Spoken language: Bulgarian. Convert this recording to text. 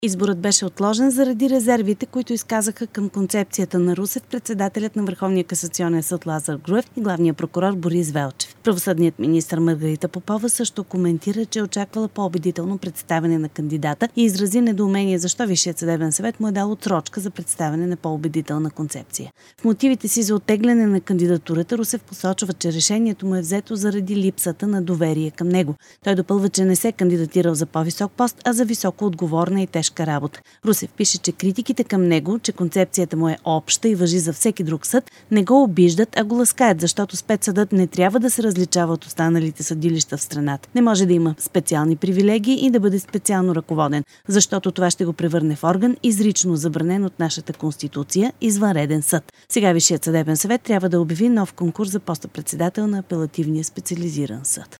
Изборът беше отложен заради резервите, които изказаха към концепцията на Русев председателят на Върховния касационен съд Лазар Груев и главният прокурор Борис Велчев. Правосъдният министър Маргарита Попова също коментира, че очаквала по-убедително представяне на кандидата и изрази недоумение защо Висшият съдебен съвет му е дал отсрочка за представяне на по-убедителна концепция. В мотивите си за оттегляне на кандидатурата Русев посочва, че решението му е взето заради липсата на доверие към него. Той допълва, че не се кандидатирал за по-висок пост, а за високо отговорна и тежка работа. Русев пише, че критиките към него, че концепцията му е обща и важи за всеки друг съд, не го обиждат, а го ласкаят, защото спецсъдът не трябва да се различава от останалите съдилища в страната. Не може да има специални привилегии и да бъде специално ръководен, защото това ще го превърне в орган, изрично забранен от нашата конституция, извънреден съд. Сега Висшият съдебен съвет трябва да обяви нов конкурс за поста председател на апелативния специализиран съд.